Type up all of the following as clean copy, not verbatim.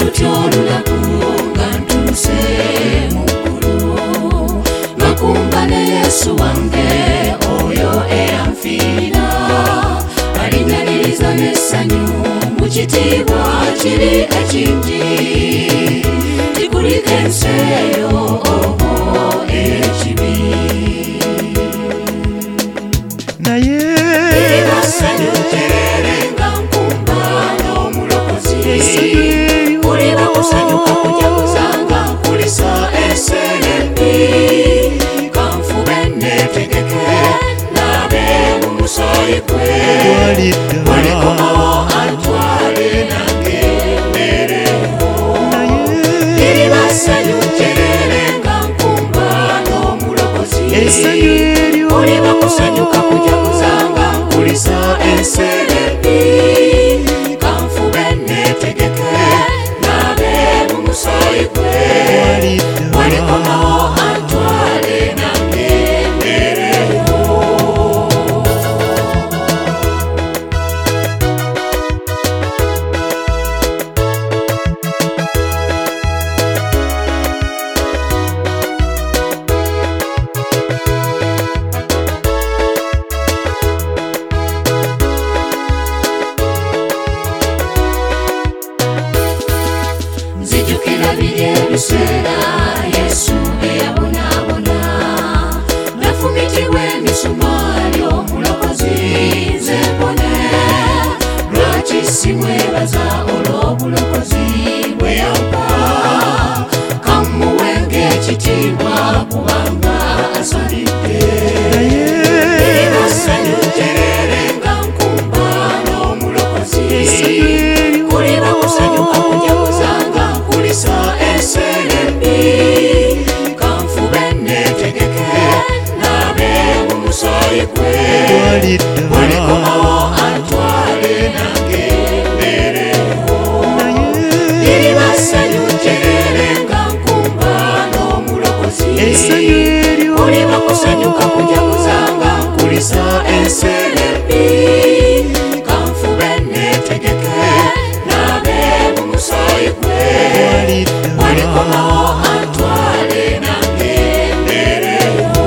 lutyo olunaku nga ntuuse mu ggulu, ngakumba ne Yesu wange oyo eyanfiira, alinyaliriza n'essanyu mu kitiibwa kiri ekingi, tikulika ensi eyo obo ekibi. naye Essanyu terere nga nkumba n'omulokozi, kuliba kusanyuka kujaguza nga nkulisa enseera embi, kanfube neetegeke naabe mu musaayi gwe, walikomawo antwale nange mbeerewo. Liriba essanyu terere nga nkumba n'omulokozi, kuliba kusanyuka kujaguza nga nkulisa enseera embi, kanfube neetegeke naabe mu musaayi gwe, walikomawo antwale nange mbeerewo. Nzijukira biri ebiseera Yesu eyabonaabona, nafumitibwa emisumaali omulokozi nze mbone, lwaki simwebaza olw'obulokozi bwe yampa, kamuwe ng'ekitiibwa kubanga asalidde. Liriba essanyu terere nga nkumba n'omulokozi, kuliba kusanyuka kujaguza nga nkulisa enseera embi, kanfube neetegeke naabe mu musaayi gwe, walikomawo antwale nange mbeerewo. Liriba essanyu terere nga nkumba n'omulokozi, kuliba kusanyuka kujaguza nga nkulisa enseera embi, kanfube neetegeke naabe mu musaayi gwe, walikomawo antwale nange mbeerewo.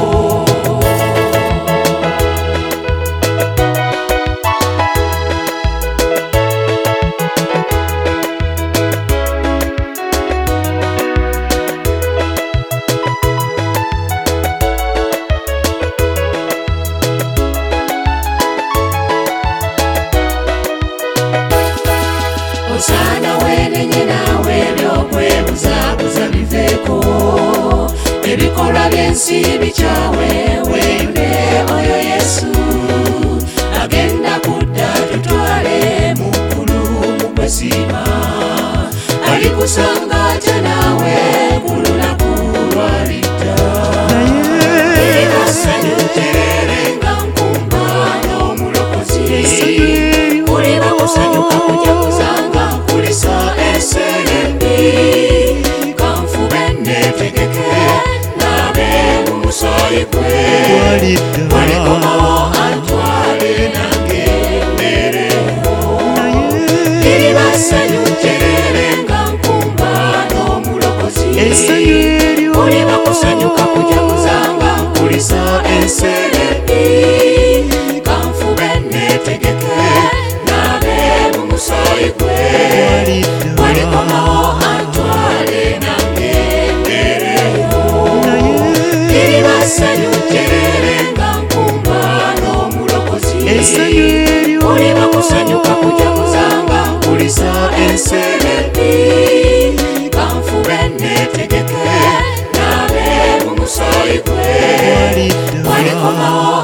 Osaana weenenye naawe eby'okwebuzaabuza biveeko, ebikolwa by'ensi bikyawe, weeyune oyo Yesu, agenda kudda tutwale mu ggulu mu kwesiima, alikusanga atya naawe ku lunaku lw'alidda. Liriba essanyu terere nga nkumba n'omulokozi, kuliba kusanyuka kujaguza nga nkulisa enseera embi, kanfube neetegeke naabe mu musaayi gwe, walikomawo antwale nange mbeerewo. Liriba essanyu terere nga nkumba n'omulokozi, kuliba kusanyuka kujaguza nga nkulisa enseera embi, kanfube neetegeke naabe mu musaayi gwe, walikomawo antwale nange mbeerewo. Liriba essanyu terere nga nkumba n'omulokozi, kuliba kusanyuka kujaguza nga nkulisa enseera embi, kanfube neetegeke naabe mu musaayi gwe, walikomawo